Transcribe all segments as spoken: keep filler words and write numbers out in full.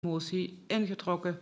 Motie ingetrokken.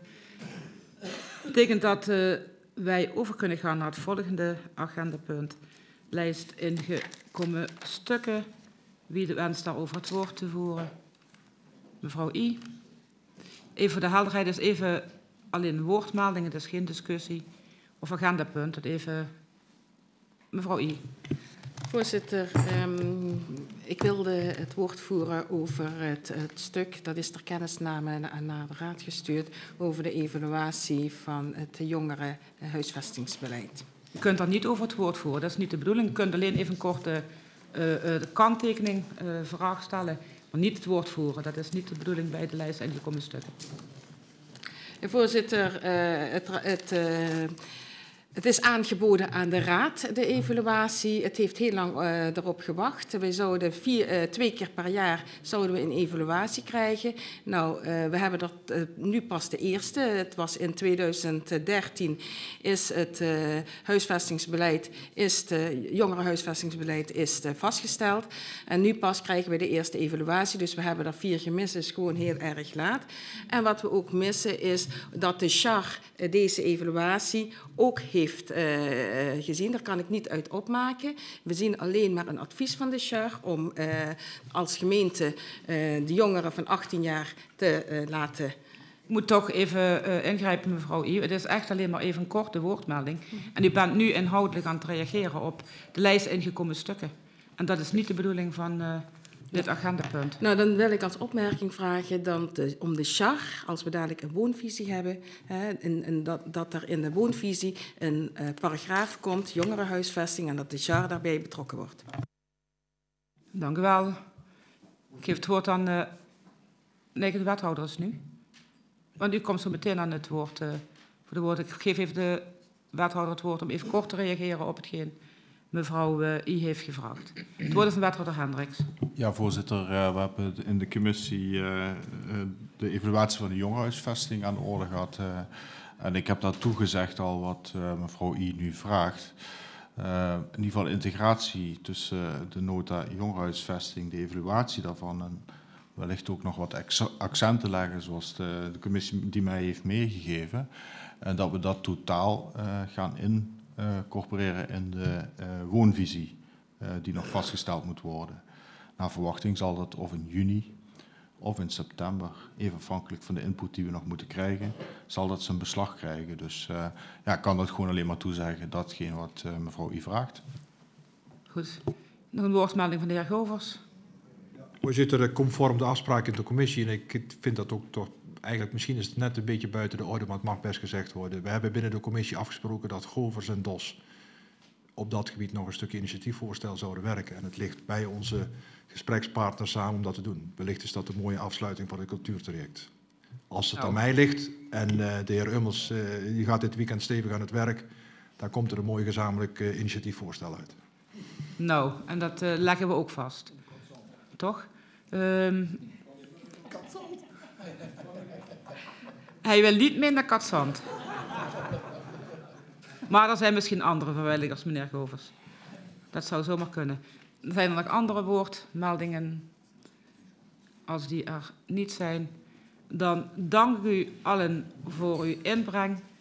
Dat betekent dat uh, wij over kunnen gaan naar het volgende agendapunt. Lijst ingekomen stukken. Wie de wenst daarover het woord te voeren? Mevrouw I. Even voor de helderheid is even alleen woordmeldingen, dus geen discussie. Of agendapunt, dat even mevrouw I. Voorzitter, um, ik wilde het woord voeren over het, het stuk, dat is ter kennisname naar de Raad gestuurd, over de evaluatie van het jongerenhuisvestingsbeleid. U kunt daar niet over het woord voeren, dat is niet de bedoeling. U kunt alleen even een korte uh, uh, kanttekening, uh, vraag stellen, maar niet het woord voeren. Dat is niet de bedoeling bij de lijst ingekomen stukken. Voorzitter, uh, het... het uh, Het is aangeboden aan de Raad, de evaluatie. Het heeft heel lang uh, erop gewacht. Wij zouden vier, uh, twee keer per jaar zouden we een evaluatie krijgen. Nou, uh, we hebben dat uh, nu pas de eerste. Het was in tweeduizend dertien is het uh, huisvestingsbeleid, is de jongerenhuisvestingsbeleid is uh, vastgesteld. En nu pas krijgen we de eerste evaluatie. Dus we hebben er vier gemist. Het is gewoon heel erg laat. En wat we ook missen is dat de C H A R uh, deze evaluatie ook heeft heeft uh, gezien. Daar kan ik niet uit opmaken. We zien alleen maar een advies van de C H A R om uh, als gemeente uh, de jongeren van achttien jaar te uh, laten... Ik moet toch even uh, ingrijpen, mevrouw I. Het is echt alleen maar even een korte woordmelding. En u bent nu inhoudelijk aan het reageren op de lijst ingekomen stukken. En dat is niet de bedoeling van... Uh, dit agendapunt. Nou, dan wil ik als opmerking vragen dan de, om de C H A R, als we dadelijk een woonvisie hebben, hè, en, en dat, dat er in de woonvisie een uh, paragraaf komt, jongerenhuisvesting, en dat de C H A R daarbij betrokken wordt. Dank u wel. Ik geef het woord aan uh, nee, de wethouders nu. Want u komt zo meteen aan het woord. Uh, voor de woord. Ik geef even de wethouder het woord om even kort te reageren op hetgeen mevrouw uh, I heeft gevraagd. Het woord is aan wethouder Hendricks. Ja, voorzitter. Uh, we hebben in de commissie uh, uh, de evaluatie van de jongerenhuisvesting aan de orde gehad. Uh, en ik heb daar toegezegd al wat uh, mevrouw I nu vraagt. Uh, in ieder geval integratie tussen uh, de nota jongerenhuisvesting, de evaluatie daarvan en wellicht ook nog wat accenten leggen zoals de, de commissie die mij heeft meegegeven. En dat we dat totaal uh, gaan in Uh, incorporeren in de uh, woonvisie uh, die nog vastgesteld moet worden. Naar verwachting zal dat of in juni of in september, even afhankelijk van de input die we nog moeten krijgen, zal dat zijn beslag krijgen. Dus uh, ja, ik kan dat gewoon alleen maar toezeggen, datgene wat uh, mevrouw I vraagt. Goed. Nog een woordmelding van de heer Govers. Voorzitter, conform de afspraak in de commissie, en ik vind dat ook toch eigenlijk, misschien is het net een beetje buiten de orde, maar het mag best gezegd worden. We hebben binnen de commissie afgesproken dat Govers en D O S op dat gebied nog een stukje initiatiefvoorstel zouden werken. En het ligt bij onze gesprekspartners samen om dat te doen. Wellicht is dat een mooie afsluiting van het cultuurtraject. Als het aan mij ligt en uh, de heer Ummels uh, die gaat dit weekend stevig aan het werk, dan komt er een mooi gezamenlijk uh, initiatiefvoorstel uit. Nou, en dat uh, leggen we ook vast. Toch? Um, Hij wil niet meer naar Katzand. Maar er zijn misschien andere vrijwilligers, meneer Govers. Dat zou zomaar kunnen. Zijn er nog andere woordmeldingen? Als die er niet zijn, dan dank ik u allen voor uw inbreng.